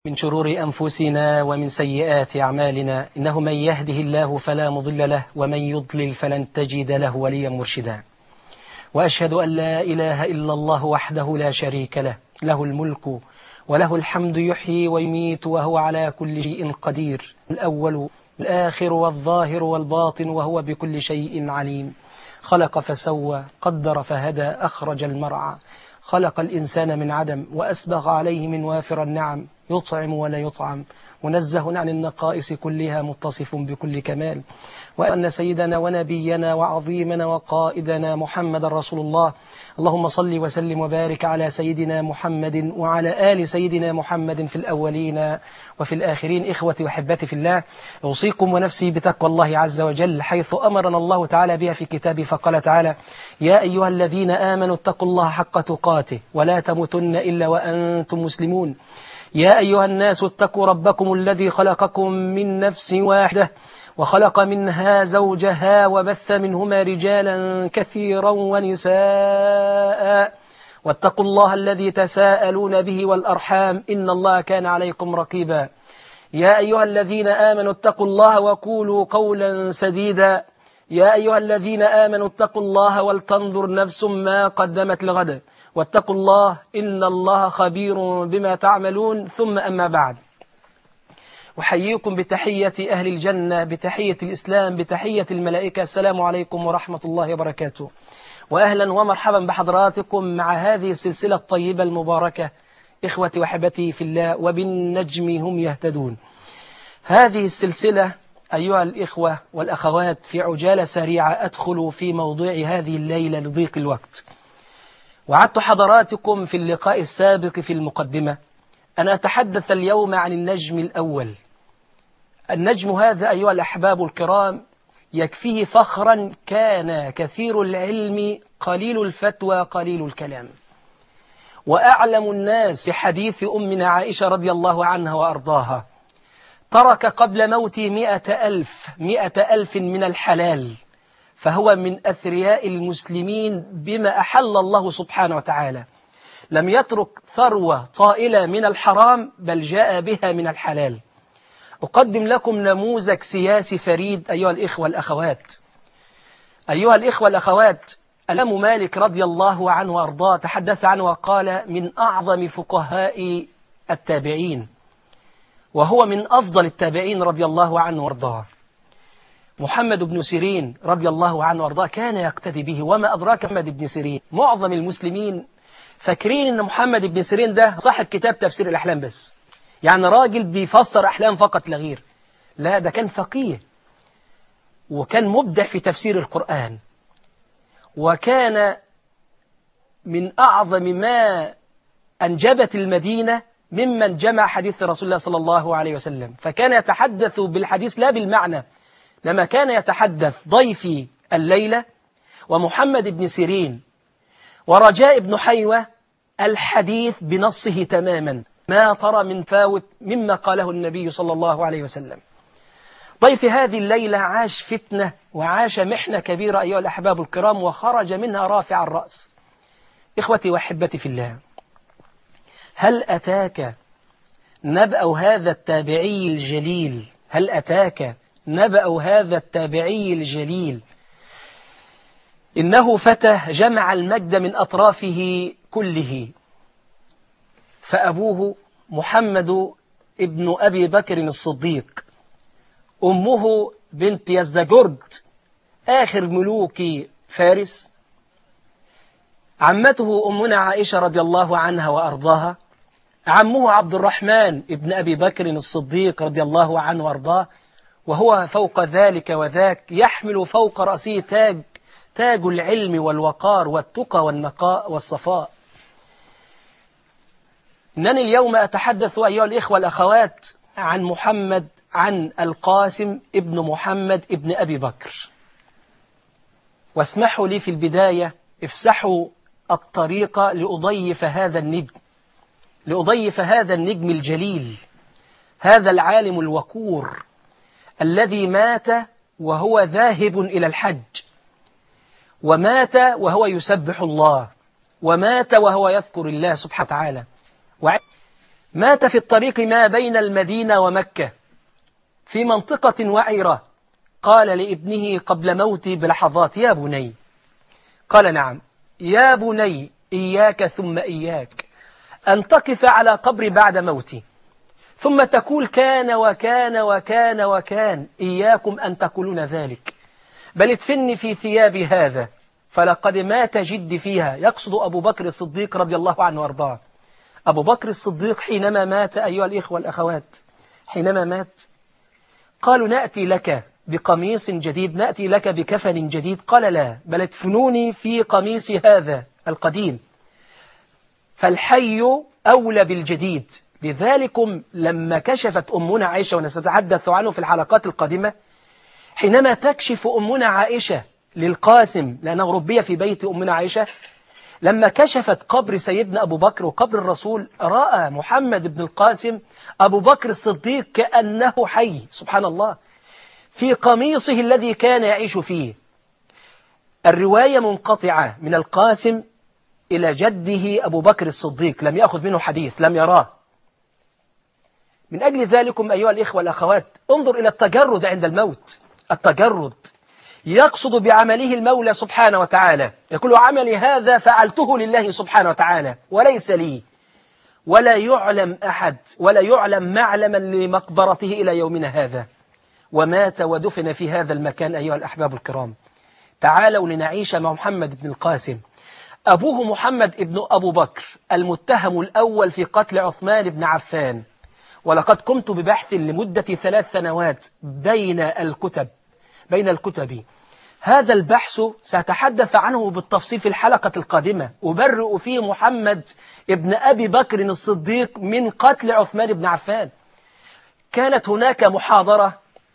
من شرور أنفسنا ومن سيئات أعمالنا، إنه من يهده الله فلا مضل له ومن يضلل فلن تجد له وليا مرشدا. وأشهد أن لا إله إلا الله وحده لا شريك له، له الملك وله الحمد، يحيي ويميت وهو على كل شيء قدير، الأول الآخر والظاهر والباطن وهو بكل شيء عليم. خلق فسوى، قدر فهدى، أخرج المرعى، خلق الإنسان من عدم وأسبغ عليه من وافر النعم، يطعم ولا يطعم، منزه عن النقائص كلها، متصف بكل كمال. وأن سيدنا ونبينا وعظيمنا وقائدنا محمد رسول الله. اللهم صل وسلم وبارك على سيدنا محمد وعلى آل سيدنا محمد في الأولين وفي الآخرين. إخوتي وحبتي في الله، أوصيكم ونفسي بتقوى الله عز وجل، حيث أمرنا الله تعالى بها في كتابه، فقال تعالى: يا أيها الذين آمنوا اتقوا الله حق تقاته ولا تموتن إلا وأنتم مسلمون. يا أيها الناس اتقوا ربكم الذي خلقكم من نفس واحدة وخلق منها زوجها وبث منهما رجالا كثيرا ونساء، واتقوا الله الذي تساءلون به والأرحام، إن الله كان عليكم رقيبا. يا أيها الذين آمنوا اتقوا الله وقولوا قولا سديدا. يا أيها الذين آمنوا اتقوا الله ولتنظر نفس ما قدمت لغد، واتقوا الله إن الله خبير بما تعملون. ثم أما بعد، أحييكم بتحية أهل الجنة، بتحية الإسلام، بتحية الملائكة. السلام عليكم ورحمة الله وبركاته، وأهلا ومرحبا بحضراتكم مع هذه السلسلة الطيبة المباركة، إخوتي وحبتي في الله، وبالنجم هم يهتدون. هذه السلسلة أيها الإخوة والأخوات في عجالة سريعة أدخل في موضوع هذه الليلة لضيق الوقت. وعدت حضراتكم في اللقاء السابق في المقدمة أن أتحدث اليوم عن النجم الأول. النجم هذا أيها الأحباب الكرام يكفيه فخرا، كان كثير العلم قليل الفتوى قليل الكلام، وأعلم الناس حديث أمنا عائشة رضي الله عنها وأرضاها. ترك قبل موته 100,000 من الحلال، فهو من أثرياء المسلمين بما أحل الله سبحانه وتعالى. لم يترك ثروة طائلة من الحرام، بل جاء بها من الحلال. أقدم لكم نموذج سياسي فريد أيها الإخوة الأخوات. أيها الإخوة الأخوات، الإمام مالك رضي الله عنه وأرضاه تحدث عنه وقال: من أعظم فقهاء التابعين، وهو من أفضل التابعين رضي الله عنه وأرضاه. محمد بن سيرين رضي الله عنه وأرضاه كان يقتدي به. وما أدراك محمد بن سيرين؟ معظم المسلمين فاكرين أن محمد بن سيرين ده صاحب كتاب تفسير الأحلام بس، يعني راجل بيفسر أحلام فقط لا غير. لا، ده كان فقيه، وكان مبدع في تفسير القرآن، وكان من أعظم ما أنجبت المدينة ممن جمع حديث رسول الله صلى الله عليه وسلم. فكان يتحدث بالحديث لا بالمعنى، لما كان يتحدث ضيفي الليلة ومحمد بن سيرين ورجاء بن حيوة الحديث بنصه تماما، ما ترى من فاوت مما قاله النبي صلى الله عليه وسلم. ضيف هذه الليلة عاش فتنة وعاش محنة كبيرة أيها الأحباب الكرام، وخرج منها رافع الرأس. إخوتي وأحبتي في الله، هل أتاك نبأ هذا التابعي الجليل؟ هل أتاك نبأ هذا التابعي الجليل؟ إنه فتى جمع المجد من أطرافه كله. فأبوه محمد ابن أبي بكر الصديق، أمه بنت يزدجرد آخر ملوك فارس، عمته أمنا عائشة رضي الله عنها وأرضاها، عمه عبد الرحمن ابن أبي بكر الصديق رضي الله عنه وأرضاه، وهو فوق ذلك وذاك يحمل فوق رأسه تاج العلم والوقار والتقى والنقاء والصفاء. إنني اليوم أتحدث أيها الإخوة الأخوات عن محمد، عن القاسم ابن محمد ابن أبي بكر. واسمحوا لي في البداية افسحوا الطريق لأضيف هذا النجم، لأضيف هذا النجم الجليل، هذا العالم الوقور الذي مات وهو ذاهب إلى الحج، ومات وهو يسبح الله، ومات وهو يذكر الله سبحانه وتعالى. مات في الطريق ما بين المدينة ومكة في منطقة وعرة. قال لابنه قبل موته بلحظات: يا بني. قال: نعم. يا بني، إياك ثم إياك أن تقف على قبري بعد موتي ثم تقول كان وكان وكان وكان. إياكم أن تقولون ذلك، بل ادفني في ثياب هذا، فلقد مات جدي فيها. يقصد أبو بكر الصديق رضي الله عنه وارضاه. أبو بكر الصديق حينما مات أيها الإخوة والأخوات، حينما مات قالوا: نأتي لك بقميص جديد، نأتي لك بكفن جديد. قال: لا، بل ادفنوني في قميص هذا القديم، فالحي أولى بالجديد. لذلكم لما كشفت أمنا عائشة، ونستتحدث عنه في الحلقات القادمة، حينما تكشف أمنا عائشة للقاسم، لأنه ربي في بيت أمنا عائشة، لما كشفت قبر سيدنا أبو بكر وقبر الرسول، رأى محمد بن القاسم أبو بكر الصديق كأنه حي، سبحان الله، في قميصه الذي كان يعيش فيه. الرواية منقطعة من القاسم إلى جده أبو بكر الصديق، لم يأخذ منه حديث، لم يراه. من أجل ذلكم أيها الإخوة والأخوات، انظر إلى التجرد عند الموت. التجرد يقصد بعمله المولى سبحانه وتعالى، يقول: عملي هذا فعلته لله سبحانه وتعالى وليس لي. ولا يعلم أحد ولا يعلم معلما لمقبرته إلى يومنا هذا. ومات ودفن في هذا المكان أيها الأحباب الكرام. تعالوا لنعيش مع محمد بن القاسم. أبوه محمد بن أبو بكر المتهم الأول في قتل عثمان بن عفان، ولقد قمت ببحث لمدة 3 سنوات بين الكتب. هذا البحث سأتحدث عنه بالتفصيل في الحلقة القادمة. أبرئ فيه محمد ابن أبي بكر الصديق من قتل عثمان بن عفان. كانت هناك محاضرة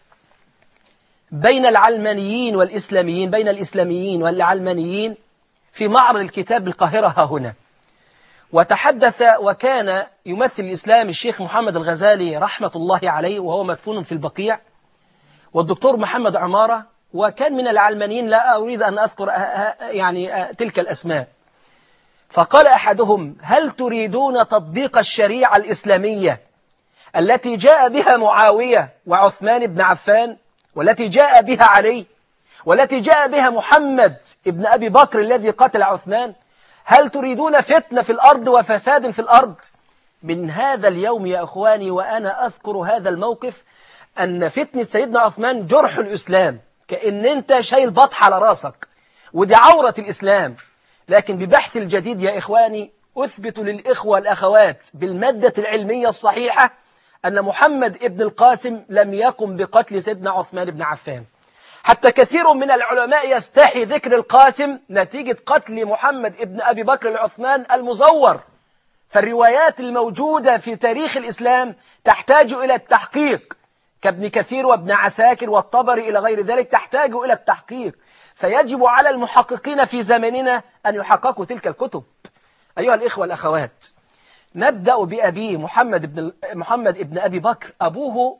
بين العلمانيين والإسلاميين، بين الإسلاميين والعلمانيين، في معرض الكتاب بالقاهرة ها هنا. وتحدث وكان يمثل الإسلام الشيخ محمد الغزالي رحمة الله عليه، وهو مدفون في البقيع، والدكتور محمد عمارة، وكان من العلمانيين لا أريد أن أذكر تلك الأسماء. فقال أحدهم: هل تريدون تطبيق الشريعة الإسلامية التي جاء بها معاوية وعثمان بن عفان، والتي جاء بها علي، والتي جاء بها محمد ابن أبي بكر الذي قتل عثمان؟ هل تريدون فتنة في الأرض وفساد في الأرض؟ من هذا اليوم يا أخواني وأنا أذكر هذا الموقف، أن فتنة سيدنا عثمان جرح الإسلام، كأن أنت شايل بطح على راسك، ودي عورة الإسلام. لكن ببحث الجديد يا إخواني أثبت للإخوة والأخوات بالمادة العلمية الصحيحة أن محمد ابن القاسم لم يقم بقتل سيدنا عثمان بن عفان. حتى كثير من العلماء يستحي ذكر القاسم نتيجة قتل محمد ابن أبي بكر العثمان المزور. فالروايات الموجودة في تاريخ الإسلام تحتاج إلى التحقيق، كابن كثير وابن عساكر والطبري إلى غير ذلك، تحتاج إلى التحقيق. فيجب على المحققين في زمننا أن يحققوا تلك الكتب. أيها الإخوة والأخوات، نبدأ بأبيه محمد ابن أبي بكر. أبوه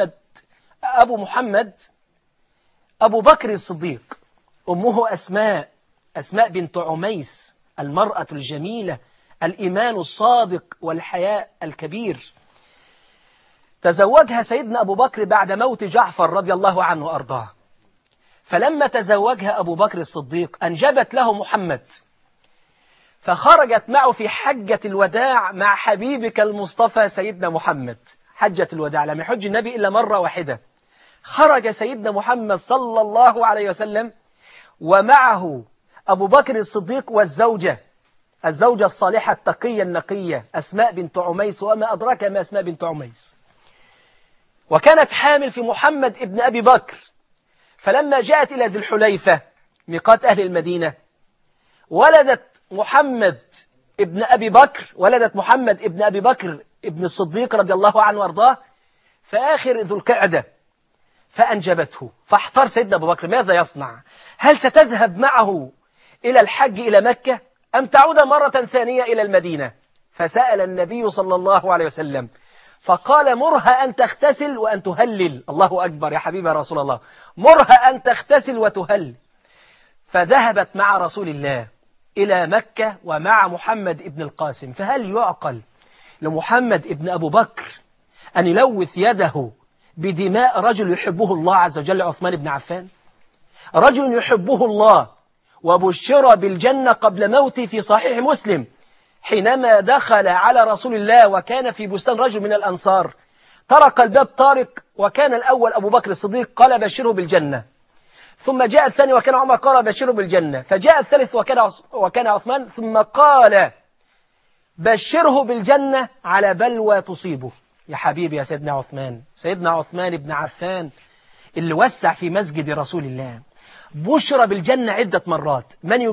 محمد أبو بكر الصديق. أمه أسماء بنت عميس، المرأة الجميلة، الإيمان الصادق والحياء الكبير. تزوجها سيدنا أبو بكر بعد موت جعفر رضي الله عنه وأرضاه. فلما تزوجها أبو بكر الصديق أنجبت له محمد، فخرجت معه في حجة الوداع مع حبيبك المصطفى سيدنا محمد. حجة الوداع لم يحج النبي إلا مرة واحدة. خرج سيدنا محمد صلى الله عليه وسلم ومعه أبو بكر الصديق والزوجة الصالحة التقية النقية أسماء بنت عميس، وما أدراك ما أسماء بنت عميس. وكانت حامل في محمد ابن أبي بكر. فلما جاءت إلى ذي الحليفة ميقات أهل المدينة ولدت محمد ابن أبي بكر ابن الصديق رضي الله عنه وارضاه في آخر ذو القعدة، فأنجبته. فاحتار سيدنا أبو بكر ماذا يصنع؟ هل ستذهب معه إلى الحج إلى مكة أم تعود مرة ثانية إلى المدينة؟ فسأل النبي صلى الله عليه وسلم فقال: مرها أن تغتسل وأن تهلل. الله أكبر يا حبيبي رسول الله، مرها أن تغتسل وتهلل. فذهبت مع رسول الله إلى مكة ومع محمد ابن القاسم. فهل يعقل لمحمد ابن أبو بكر أن يلوث يده بدماء رجل يحبه الله عز وجل، عثمان بن عفان؟ رجل يحبه الله وبشر بالجنة قبل موته في صحيح مسلم، حينما دخل على رسول الله وكان في بستان رجل من الأنصار، طرق الباب طارق، وكان الأول أبو بكر الصديق قال بشره بالجنة، ثم جاء الثاني وكان عمر قال بشره بالجنة، فجاء الثالث وكان عثمان، ثم قال بشره بالجنة على بلوى تصيبه. يا حبيبي يا سيدنا عثمان، سيدنا عثمان بن عفان اللي وسع في مسجد رسول الله، بشر بالجنة عدة مرات.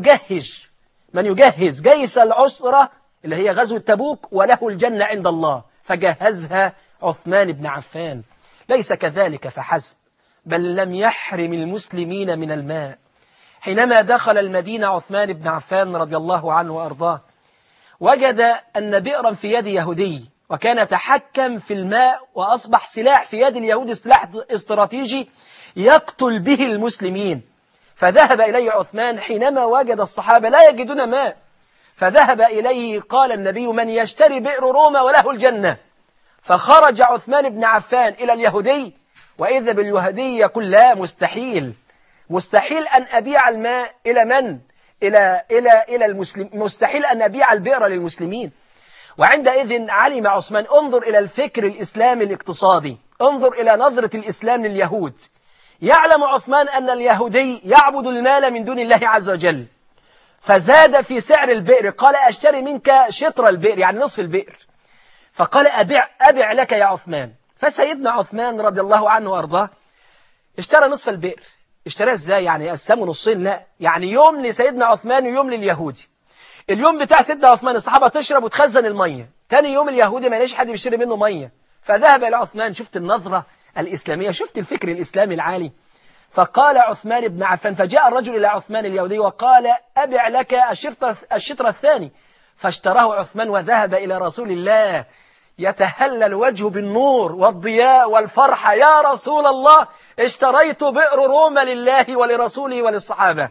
من يجهز جيش العسرة اللي هي غزوة تبوك وله الجنة عند الله، فجهزها عثمان بن عفان. ليس كذلك فحسب، بل لم يحرم المسلمين من الماء. حينما دخل المدينة عثمان بن عفان رضي الله عنه وأرضاه، وجد أن بئرا في يد يهودي، وكان يتحكم في الماء، وأصبح سلاح في يد اليهود سلاح استراتيجي يقتل به المسلمين. فذهب إليه عثمان حينما وجد الصحابة لا يجدون ماء، فذهب إليه قال النبي من يشتري بئر روما وله الجنة. فخرج عثمان بن عفان إلى اليهودي، وإذا باليهودي يقول لا، مستحيل أن أبيع الماء إلى من؟ إلى المسلم، مستحيل أن أبيع البئر للمسلمين. وعندئذ علم عثمان، انظر إلى الفكر الإسلامي الاقتصادي، انظر إلى نظرة الإسلام لليهود. يعلم عثمان أن اليهودي يعبد المال من دون الله عز وجل، فزاد في سعر البئر، قال أشتري منك شطر البئر، يعني نصف البئر. فقال أبيع لك يا عثمان. فسيدنا عثمان رضي الله عنه وأرضاه اشترى نصف البئر. اشتراه ازاي؟ يعني قسمه نصين؟ لا، يعني يوم لسيدنا عثمان ويوم لليهودي. اليوم بتاع سيدنا عثمان الصحابة تشرب وتخزن المية، تاني يوم اليهودي ما ليش حد بيشتري منه مية، فذهب إلى عثمان. شفت النظرة الإسلامية، شفت الفكر الإسلامي العالي. فقال عثمان بن عفان، فجاء الرجل إلى عثمان اليهودي وقال أبيع لك الشطر الثاني، فاشتراه عثمان وذهب إلى رسول الله يتهلل وجهه بالنور والضياء والفرحة، يا رسول الله اشتريت بئر روما لله ولرسوله وللصحابة.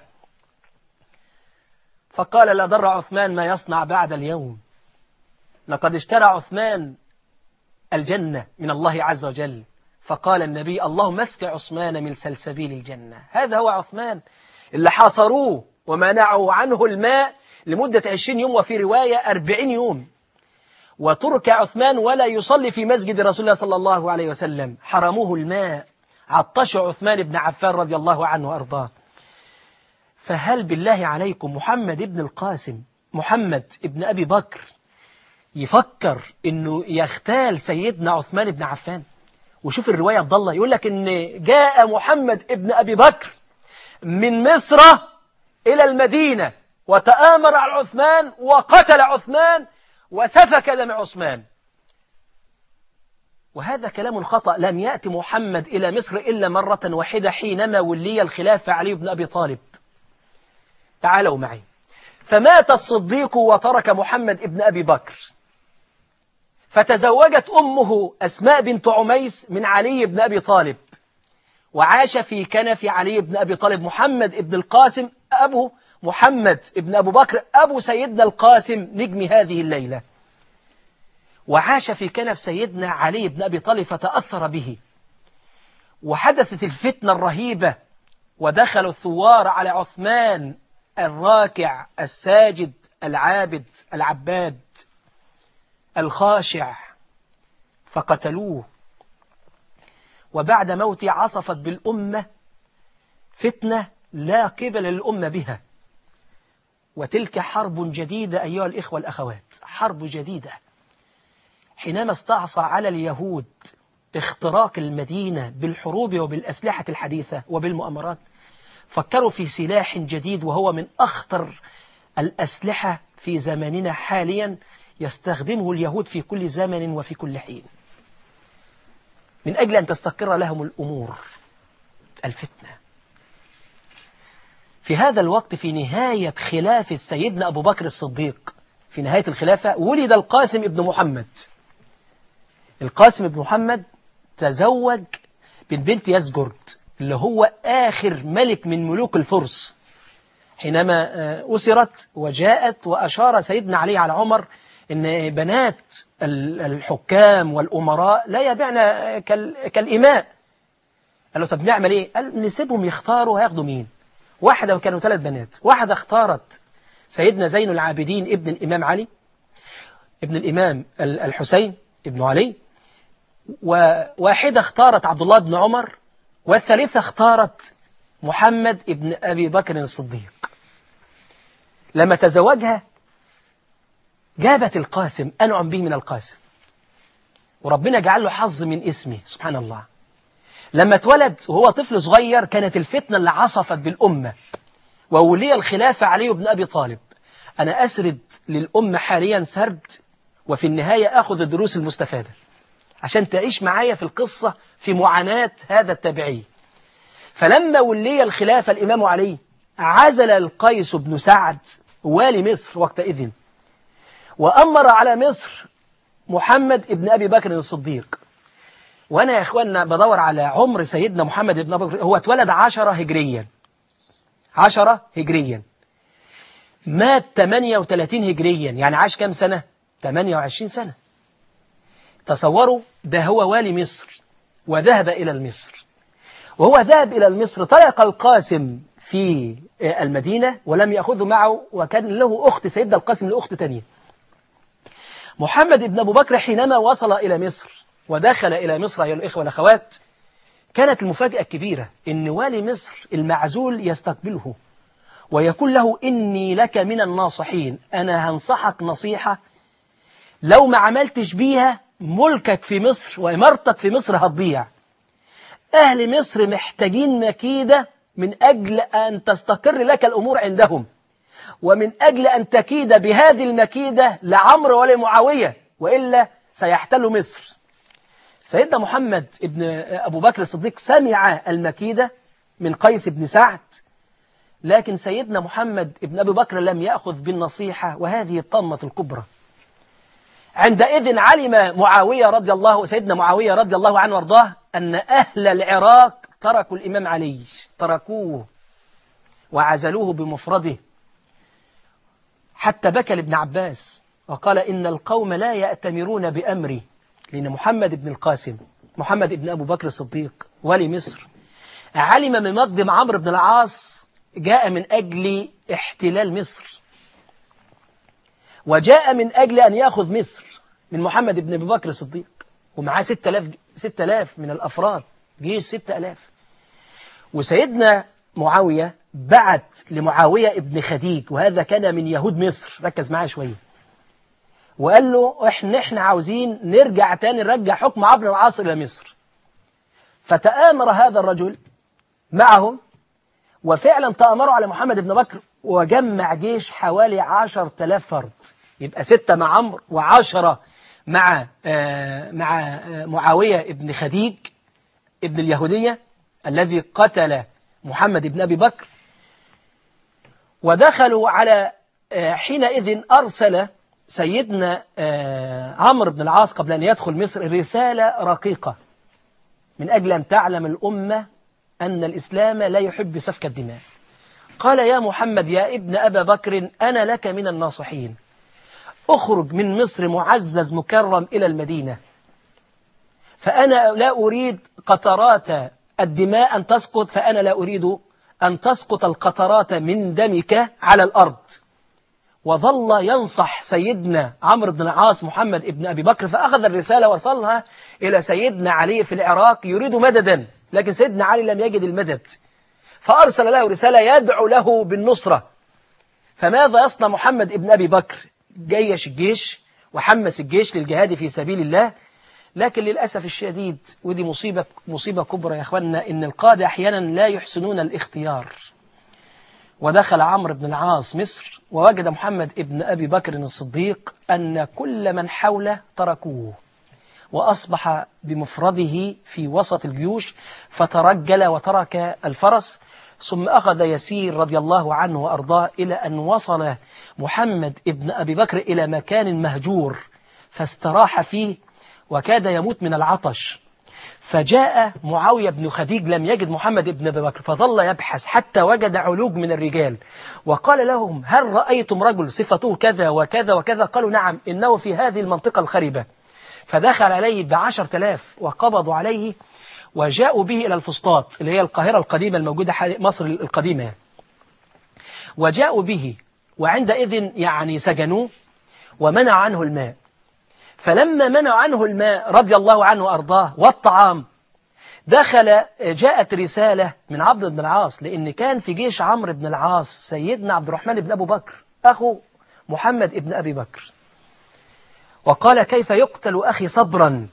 فقال لا ضر عثمان ما يصنع بعد اليوم، لقد اشترى عثمان الجنة من الله عز وجل. فقال النبي اللهم اسق عثمان من سلسبيل الجنة. هذا هو عثمان اللي حاصروه ومنعوا عنه الماء لمدة 20 يوم، وفي رواية 40 يوم، وترك عثمان ولا يصلي في مسجد رسول الله صلى الله عليه وسلم، حرموه الماء، عطش عثمان بن عفان رضي الله عنه وأرضاه. فهل بالله عليكم محمد ابن القاسم، محمد ابن أبي بكر، يفكر أنه يختال سيدنا عثمان بن عفان؟ وشوف الرواية الضالة، يقول لك أن جاء محمد ابن أبي بكر من مصر إلى المدينة وتآمر على عثمان وقتل عثمان وسفك دم عثمان. وهذا كلام خطأ. لم يأتي محمد إلى مصر إلا مرة واحدة حينما ولي الخلافة علي بن أبي طالب. تعالوا معي. فمات الصديق وترك محمد ابن أبي بكر، فتزوجت أمه أسماء بنت عميس من علي بن أبي طالب، وعاش في كنف علي بن أبي طالب محمد ابن القاسم أبو محمد ابن أبو بكر أبو سيدنا القاسم نجم هذه الليلة، وعاش في كنف سيدنا علي بن أبي طالب فتأثر به، وحدثت الفتنة الرهيبة، ودخل الثوار على عثمان الراكع الساجد العابد العباد الخاشع، فقتلوه. وبعد موته عصفت بالأمة فتنة لا قبل للأمة بها، وتلك حرب جديدة أيها الإخوة الأخوات، حرب جديدة. حينما استعصى على اليهود اختراق المدينة بالحروب وبالأسلحة الحديثة وبالمؤامرات، فكروا في سلاح جديد وهو من أخطر الأسلحة في زماننا حاليا، يستخدمه اليهود في كل زمن وفي كل حين من أجل أن تستقر لهم الأمور، الفتنة. في هذا الوقت في نهاية خلافة سيدنا أبو بكر الصديق، في نهاية الخلافة ولد القاسم ابن محمد. القاسم ابن محمد تزوج من بنت يزجرد اللي هو آخر ملك من ملوك الفرس، حينما أسرت وجاءت وأشار سيدنا علي على عمر إن بنات الحكام والأمراء لا يبعن كالإماء. قال له طب نعمل إيه؟ قال نسيبهم يختاروا هياخدوا مين. واحدة، وكانوا 3 بنات، واحدة اختارت سيدنا زين العابدين ابن الإمام علي ابن الإمام الحسين ابن علي، وواحدة اختارت عبد الله بن عمر، والثالثة اختارت محمد ابن أبي بكر الصديق. لما تزوجها جابت القاسم، أنعم به من القاسم، وربنا جعل له حظ من اسمه سبحان الله. لما اتولد وهو طفل صغير كانت الفتنة اللي عصفت بالأمة، وولي الخلافة علي بن أبي طالب. أنا أسرد للأمة حاليا سرد، وفي النهاية أخذ الدروس المستفادة عشان تعيش معايا في القصة في معاناة هذا التابعي. فلما ولي الخلافة الإمام علي عزل القيس بن سعد والي مصر وقتئذ، وأمر على مصر محمد ابن أبي بكر الصديق. وأنا يا إخواننا بدور على عمر سيدنا محمد ابن أبي بكر، هو اتولد 10 هجريا، 10 هجريا، مات 38 هجريا، يعني عاش كام سنة؟ 28 سنة. تصوروا، ده هو والي مصر وذهب إلى مصر. وهو ذهب إلى مصر طلق القاسم في المدينة ولم يأخذه معه، وكان له أخت، سيدنا القاسم له أخت تانية. محمد ابن أبو بكر حينما وصل إلى مصر ودخل إلى مصر أيها الإخوة والأخوات، كانت المفاجأة الكبيرة إن والي مصر المعزول يستقبله ويقول له إني لك من الناصحين، أنا هنصحك نصيحة لو ما عملتش بيها ملكك في مصر وإمارتك في مصر هتضيع. أهل مصر محتاجين مكيدة من أجل أن تستقر لك الأمور عندهم، ومن أجل أن تكيد بهذه المكيدة لعمرو ولمعاوية، وإلا سيحتل مصر. سيدنا محمد ابن أبو بكر الصديق سمع المكيدة من قيس بن سعد، لكن سيدنا محمد ابن أبي بكر لم يأخذ بالنصيحة، وهذه الطامة الكبرى. عندئذ علم معاوية رضي الله، سيدنا معاوية رضي الله عنه وارضاه، أن أهل العراق تركوا الإمام علي، تركوه وعزلوه بمفرده، حتى بكى لابن عباس وقال إن القوم لا يأتمرون بأمري، لأن محمد بن القاسم، محمد بن أبو بكر الصديق ولي مصر، علم من مقدم عمرو بن العاص جاء من أجل احتلال مصر، وجاء من أجل أن يأخذ مصر من محمد بن أبي بكر الصديق، ومعاه 6000 من الأفراد، جيش 6000. وسيدنا معاوية بعت لمعاوية ابن خديج، وهذا كان من يهود مصر، ركز معاه شوية، وقال له احنا عاوزين نرجع تاني، نرجع حكم عمرو بن العاص إلى مصر. فتآمر هذا الرجل معهم، وفعلا تآمروا على محمد بن بكر، وجمع جيش حوالي 10,000 فرد، يبقى 6 مع عمرو و10 مع معاوية ابن خديج ابن اليهودية الذي قتل محمد بن أبي بكر. ودخلوا على حينئذ أرسل سيدنا عمرو بن العاص قبل أن يدخل مصر رسالة رقيقة من أجل أن تعلم الأمة أن الإسلام لا يحب سفك الدماء. قال يا محمد يا ابن أبا بكر أنا لك من الناصحين، أخرج من مصر معزز مكرم إلى المدينة، فأنا لا أريد قطرات الدماء أن تسقط، فأنا لا أريد أن تسقط القطرات من دمك على الأرض. وظل ينصح سيدنا عمرو بن العاص محمد ابن أبي بكر، فأخذ الرسالة وصلها إلى سيدنا علي في العراق يريد مددا، لكن سيدنا علي لم يجد المدد، فأرسل له رسالة يدعو له بالنصرة. فماذا يصنع محمد ابن أبي بكر؟ جيش الجيش وحمس الجيش للجهاد في سبيل الله، لكن للأسف الشديد، ودي مصيبة كبرى يا أخوانا، إن القادة أحيانا لا يحسنون الاختيار. ودخل عمرو بن العاص مصر، ووجد محمد ابن أبي بكر الصديق أن كل من حوله تركوه، وأصبح بمفرده في وسط الجيوش، فترجل وترك الفرس، ثم أخذ يسير رضي الله عنه وأرضاه إلى أن وصل محمد ابن أبي بكر إلى مكان مهجور، فاستراح فيه وكاد يموت من العطش. فجاء معاوية بن خديج لم يجد محمد بن أبي بكر، فظل يبحث حتى وجد علوج من الرجال، وقال لهم: هل رأيتم رجل صفته كذا وكذا وكذا؟ قالوا: نعم، إنه في هذه المنطقة الخربة. فدخل عليه ب10,000 وقبضوا عليه وجاءوا به إلى الفسطاط اللي هي القاهرة القديمة الموجودة مصر القديمة، وجاءوا به، وعندئذ يعني سجنوه ومنع عنه الماء. فلما منع عنه الماء رضي الله عنه وأرضاه والطعام، جاءت رسالة من عبد بن العاص، لأن كان في جيش عمرو بن العاص سيدنا عبد الرحمن بن أبي بكر أخو محمد بن أبي بكر، وقال: كيف يقتل أخي صبرا؟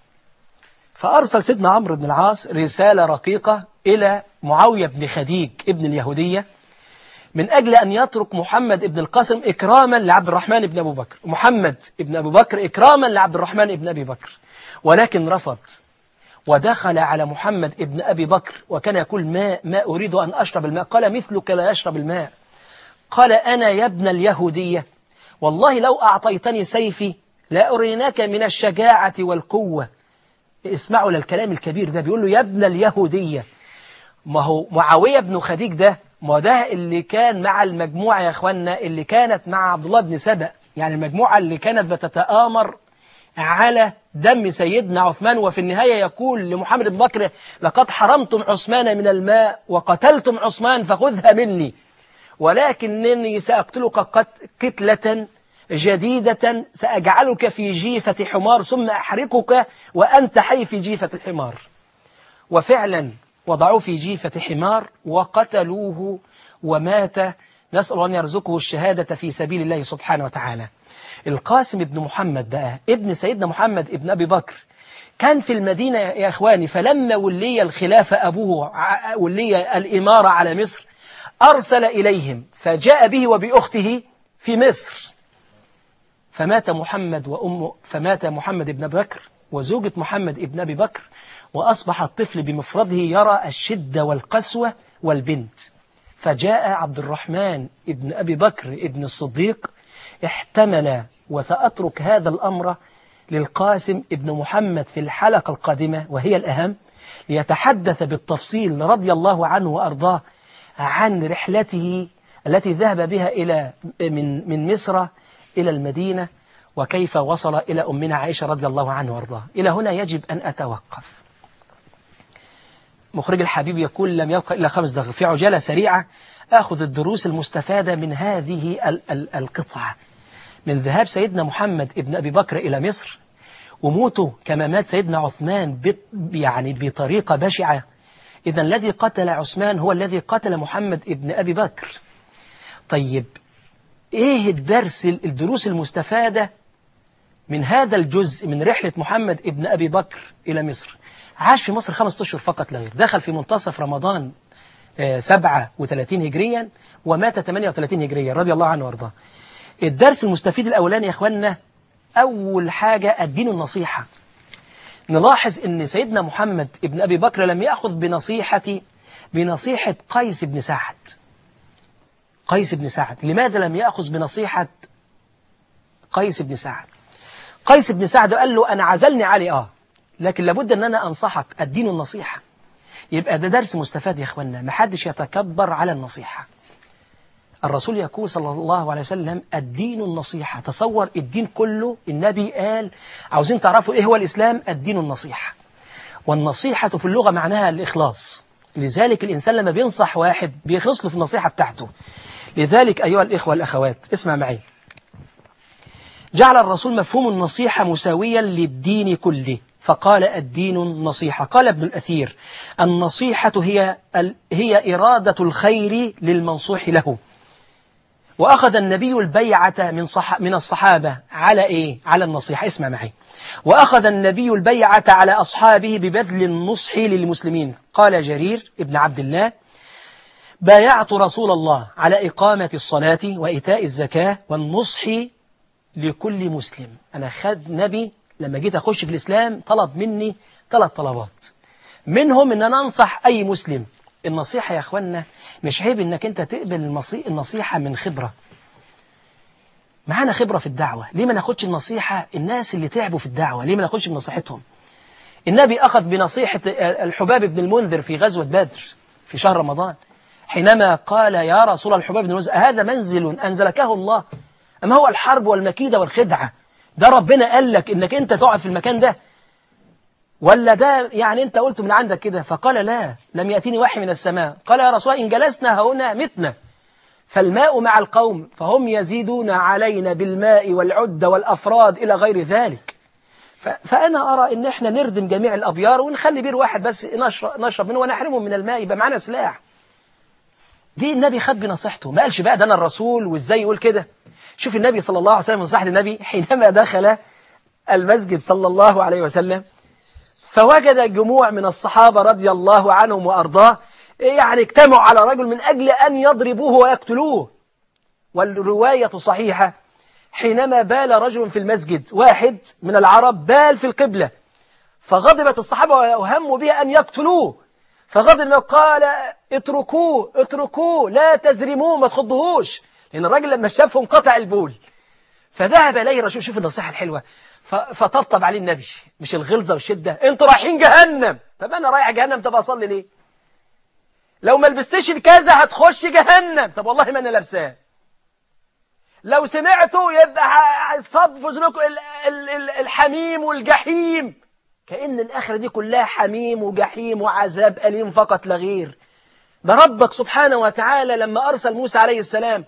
فأرسل سيدنا عمرو بن العاص رسالة رقيقة إلى معاوية بن خديج ابن اليهودية من أجل أن يترك محمد بن القاسم إكراما لعبد الرحمن بن أبي بكر، محمد بن أبي بكر إكراما لعبد الرحمن بن أبي بكر، ولكن رفض ودخل على محمد بن أبي بكر وكان يقول: ما أريد أن أشرب الماء. قال: مثلك لا يشرب الماء. قال: أنا يا ابن اليهودية والله لو أعطيتني سيفي لا أريناك من الشجاعة والقوة. اسمعوا للكلام الكبير ده، بيقول له: يا ابن اليهودية. ما هو معاوية بن خديج ده، ما ده اللي كان مع المجموعة يا أخوانا اللي كانت مع عبد الله بن سبأ، يعني المجموعة اللي كانت بتتآمر على دم سيدنا عثمان، وفي النهاية يقول لمحمد بن بكر: لقد حرمتم عثمان من الماء وقتلتم عثمان فخذها مني، ولكنني سأقتلك قتلة جديدة، سأجعلك في جيفة حمار ثم أحرقك وأنت حي في جيفة الحمار. وفعلا وضعوه في جيفة حمار وقتلوه ومات، نسأل أن يرزقه الشهادة في سبيل الله سبحانه وتعالى. القاسم بن محمد بقى ابن سيدنا محمد ابن أبي بكر كان في المدينة يا إخواني، فلما ولي الخلافة أبوه ولي الإمارة على مصر أرسل إليهم فجاء به وبأخته في مصر، فمات محمد بن أبي بكر وزوجة محمد بن أبي بكر، وأصبح الطفل بمفرده يرى الشدة والقسوة والبنت. فجاء عبد الرحمن بن أبي بكر ابن الصديق احتمل، وسأترك هذا الأمر للقاسم ابن محمد في الحلقة القادمة وهي الأهم، ليتحدث بالتفصيل رضي الله عنه وأرضاه عن رحلته التي ذهب بها من مصر إلى المدينة، وكيف وصل إلى أمنا عائشة رضي الله عنه وارضاها. إلى هنا يجب أن أتوقف. مخرج الحبيب يقول: لم يبقى إلا 5 دقائق، في عجالة سريعة أخذ الدروس المستفادة من هذه القطعة، من ذهاب سيدنا محمد ابن أبي بكر إلى مصر وموته كما مات سيدنا عثمان يعني بطريقة بشعة. إذا الذي قتل عثمان هو الذي قتل محمد ابن أبي بكر. طيب إيه الدروس المستفادة من هذا الجزء من رحلة محمد ابن أبي بكر إلى مصر؟ عاش في مصر 5 أشهر فقط لا غير، دخل في منتصف رمضان 37 هجريا ومات 38 هجريا رضي الله عنه وارضاه. الدرس المستفيد الأولاني يا أخوانا، أول حاجة الدين النصيحة. نلاحظ أن سيدنا محمد ابن أبي بكر لم يأخذ بنصيحة قيس بن سعد. قيس بن سعد، لماذا لم يأخذ بنصيحة قيس بن سعد؟ قيس بن سعد قال له: أنا عزلني علي لكن لابد أن أنا أنصحك، الدين النصيحة. يبقى ده درس مستفاد يا أخوانا، محدش يتكبر على النصيحة. الرسول يقول صلى الله عليه وسلم: الدين النصيحة. تصور الدين كله، النبي قال: عاوزين تعرفوا إيه هو الإسلام؟ الدين النصيحة. والنصيحة في اللغة معناها الإخلاص، لذلك الإنسان لما بينصح واحد بيخلص له في النصيحة بتاعته. لذلك أيها الإخوة والأخوات اسمع معي، جعل الرسول مفهوم النصيحة مساويا للدين كله، فقال: الدين النصيحة. قال ابن الأثير: النصيحة هي إرادة الخير للمنصوح له. وأخذ النبي البيعة من الصحابة على إيه؟ على النصيحة. اسمع معي، وأخذ النبي البيعة على أصحابه ببذل النصح للمسلمين. قال جرير ابن عبد الله: بايعت رسول الله على إقامة الصلاة وإيتاء الزكاة والنصح لكل مسلم. أنا خد نبي لما جيت أخش في الإسلام طلب مني 3 طلبات، منهم أن أنا أنصح أي مسلم. النصيحة يا أخوانا مش عيب أنك أنت تقبل النصيحة من خبرة. معانا خبرة في الدعوة، ليه ما ناخدش النصيحة؟ الناس اللي تعبوا في الدعوة ليه ما ناخدش بنصيحتهم؟ النبي أخذ بنصيحة الحباب بن المنذر في غزوة بدر في شهر رمضان، حينما قال يا رسول الحباب بن المنذر هذا منزل أنزلكه الله أما هو الحرب والمكيدة والخدعة؟ ده ربنا قال لك إنك أنت تقعد في المكان ده ولا ده يعني أنت قلت من عندك كده؟ فقال لا، لم يأتيني وحي من السماء. قال يا رسول إن جلسنا هنا متنا، فالماء مع القوم فهم يزيدون علينا بالماء والعدة والأفراد إلى غير ذلك. فأنا أرى إن إحنا نردم جميع الأبيار ونخلي بير واحد بس نشرب منه ونحرمهم من الماء، يبقى معانا سلاح. دي النبي خد بنصيحته، ما قالش بقى ده أنا الرسول وإزاي يقول كده. شوف النبي صلى الله عليه وسلم، نصيحة النبي حينما دخل المسجد صلى الله عليه وسلم فوجد جموع من الصحابة رضي الله عنهم وأرضاه يعني اجتمعوا على رجل من أجل أن يضربوه ويقتلوه. والرواية صحيحة، حينما بال رجل في المسجد، واحد من العرب بال في القبلة، فغضبت الصحابة وهموا به أن يقتلوه، فغضب قال اتركوه اتركوه لا تزرموه ما تخضهوش، لأن الراجل لما شافهم قطع البول. فذهب إليه الرسول، شوف النصيحة الحلوة، فطبطب عليه النبي، مش الغلظة والشدة، انتوا رايحين جهنم. طب أنا رايح جهنم، طب أصلي ليه؟ لو ما لبستش الكذا هتخش جهنم، طب والله ما أنا لابساه. لو سمعتوا يبقى هتصب في ذنوبكم الحميم والجحيم، كأن الآخرة دي كلها حميم وجحيم وعذاب أليم فقط لا غير. ده ربك سبحانه وتعالى لما أرسل موسى عليه السلام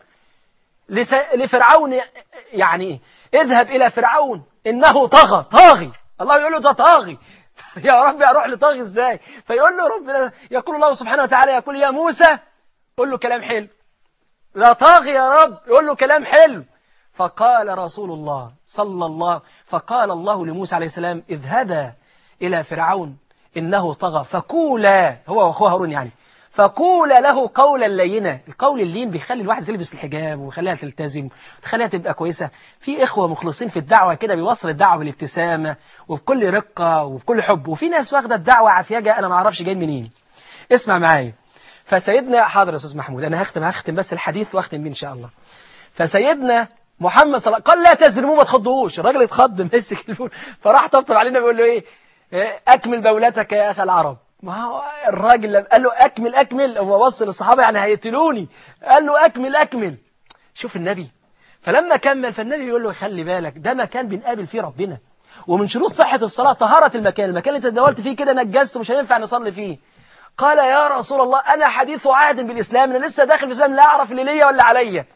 لفرعون، يعني اذهب إلى فرعون إنه طاغي، الله يقول له ده طاغي. يا رب أروح لطاغي إزاي؟ فيقول له ربنا، يقول الله سبحانه وتعالى يقول يا موسى قل له كلام حلو، لا طاغي يا رب، يقول له كلام حلو. فقال رسول الله فقال الله لموسى عليه السلام اذهبا إلى فرعون إنه طغى فقولا، هو وأخوه هارون يعني، فقولا له قولا لينا. القول اللين بيخلي الواحد يلبس الحجاب ويخليها تلتزم وتخليها تبقى كويسة. في إخوة مخلصين في الدعوة كده بيوصل الدعوة بالابتسامة وبكل رقة وبكل حب، وفي ناس واخدة الدعوة عافية أنا ما أعرفش جاي منين. اسمع معايا. فسيدنا حاضر يا أستاذ محمود، أنا هختم بس الحديث واختم بيه إن شاء الله. فسيدنا محمد صلى الله عليه وسلم قال لا تزرموه ما تخضوهوش. الراجل اتخض مسك البول، فراح طبطب علينا بيقول له إيه أكمل بولتك يا أخي العرب. ما هو الراجل لما قال له أكمل، هو بص للصحابة يعني هيقتلوني، قال له أكمل. شوف النبي، فلما كمل فالنبي يقول له خلي بالك ده مكان بنقابل فيه ربنا، ومن شروط صحة الصلاة طهارة المكان اللي انت تداولت فيه كده نجسته مش هينفع نصلي فيه. قال يا رسول الله أنا حديث عهد بالإسلام، أنا لسه داخل في الإسلام لا أعرف اللي ليا ولا عليا.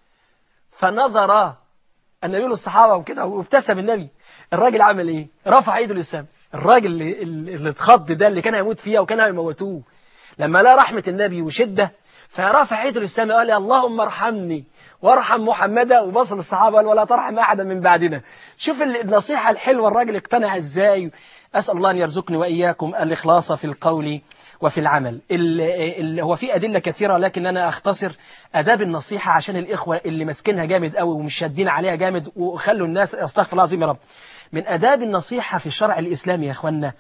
فنظر النبي للصحابة وكده وابتسم النبي. الراجل عمل إيه؟ رفع ايده للسماء. الراجل اللي اتخض ده اللي كان هيموت فيها وكان هيموتوه، لما لا رحمة النبي وشدة فرفع ايده للسماء قال اللهم ارحمني وارحم محمدا، وبص للصحابة قال ولا ترحم أحدا من بعدنا. شوف النصيحة الحلوة، الراجل اقتنع ازاي. أسأل الله أن يرزقني وإياكم الإخلاص في القول وفي العمل. هو في أدلة كثيرة لكن أنا أختصر أداب النصيحة عشان الإخوة اللي مسكنها جامد قوي ومش شادين عليها جامد وخلوا الناس، استغفر الله العظيم يا رب. من أداب النصيحة في الشرع الإسلامي يا أخوانا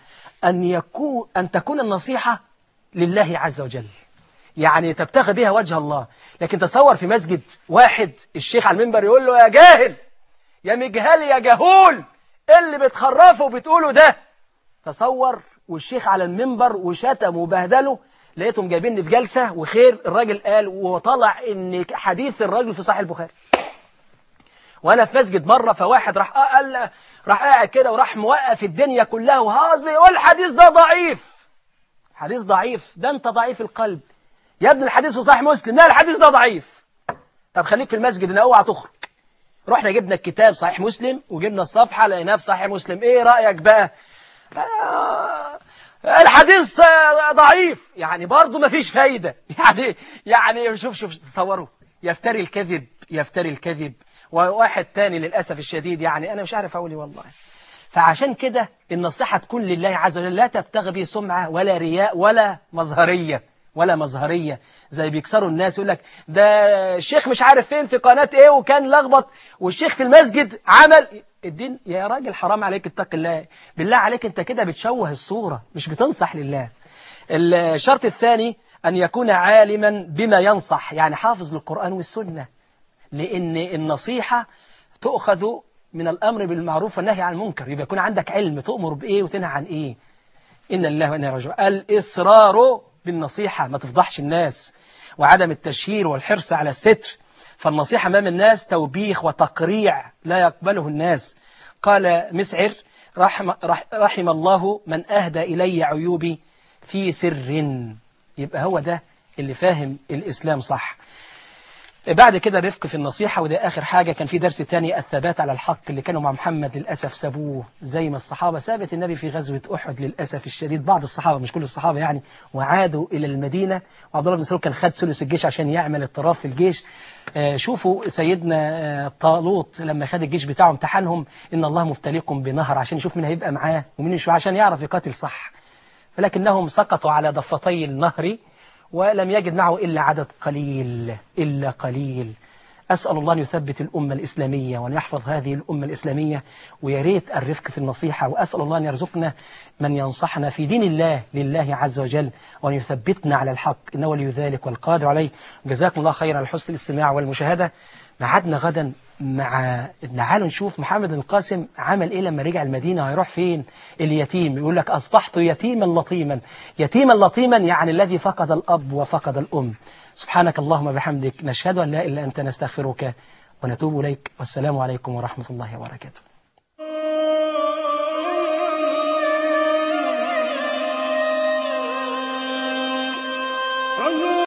أن تكون النصيحة لله عز وجل، يعني تبتغي بها وجه الله. لكن تصور في مسجد واحد الشيخ على المنبر يقول له يا جاهل يا مجهل يا جهول اللي بتخرفه وبتقوله ده. تصور والشيخ على المنبر وشتم وبهدله، لقيتهم جايبيني في جلسة وخير الراجل قال وطلع ان حديث الراجل في صحيح البخاري، وانا في مسجد مرة فواحد راح قاعد كده وراح موقف الدنيا كلها وهاز يقول الحديث ده ضعيف. حديث ضعيف؟ ده انت ضعيف القلب يا ابن، الحديث في صحيح مسلم، لا الحديث ده ضعيف. طب خليك في المسجد انا اوعى تخرج. رحنا جبنا الكتاب صحيح مسلم وجبنا الصفحة لقيناها في صحيح مسلم، ايه رأيك بقى؟ الحديث ضعيف، يعني برضه ما فيش فايدة. يعني شوف تصوروا، يفتري الكذب. وواحد تاني للأسف الشديد يعني أنا مش عارف أقولي والله. فعشان كده النصيحة تكون لله عز وجل، لا تبتغي به سمعة ولا رياء ولا مظهرية زي بيكسروا الناس. يقول لك ده الشيخ مش عارف فين في قناة ايه وكان لخبط، والشيخ في المسجد عمل الدين. يا راجل حرام عليك، اتق الله بالله عليك، انت كده بتشوه الصورة مش بتنصح لله. الشرط الثاني أن يكون عالما بما ينصح، يعني حافظ للقرآن والسنة، لأن النصيحة تؤخذ من الأمر بالمعروف والنهي عن المنكر. يبقى يكون عندك علم تؤمر بإيه وتنهى عن إيه. إن الله وإنا إليه راجعون. الإصرار بالنصيحة، ما تفضحش الناس، وعدم التشهير والحرص على الستر. فالنصيحة أمام الناس توبيخ وتقريع لا يقبله الناس. قال مسعر رحم الله من أهدى إلي عيوبي في سر. يبقى هو ده اللي فاهم الإسلام صح. بعد كده الرفق في النصيحة، وده آخر حاجة. كان في درس تاني، الثبات على الحق. اللي كانوا مع محمد للأسف سابوه، زي ما الصحابة سابت النبي في غزوة أحد للأسف الشديد، بعض الصحابة مش كل الصحابة يعني، وعادوا إلى المدينة. وعبد الله بن مسعود كان خد ثلث الجيش عشان يعمل اضطراب في الجيش. شوفوا سيدنا طالوت لما خد الجيش بتاعه امتحنهم، إن الله مبتليكم بنهر، عشان يشوف مين هيبقى معاه ومين مش، عشان يعرف يقاتل صح. فلكنهم سقطوا على ضفتي النهر، ولم يجد معه إلا عدد قليل، إلا قليل. أسأل الله أن يثبت الأمة الإسلامية وأن يحفظ هذه الأمة الإسلامية، ويريت الرفق في النصيحة. وأسأل الله أن يرزقنا من ينصحنا في دين الله لله عز وجل، وأن يثبتنا على الحق، إنه ولي ذلك والقادر عليه. جزاكم الله خيرا على حسن الاستماع والمشاهدة. معادنا غدا مع، تعالوا نشوف محمد القاسم عمل إيه لما رجع المدينة. هيروح فين؟ اليتيم. يقول لك أصبحت يتيما لطيما. يتيما لطيما يعني الذي فقد الأب وفقد الأم. سبحانك اللهم بحمدك، نشهد أن لا إله إلا أنت، نستغفرك ونتوب إليك. والسلام عليكم ورحمة الله وبركاته.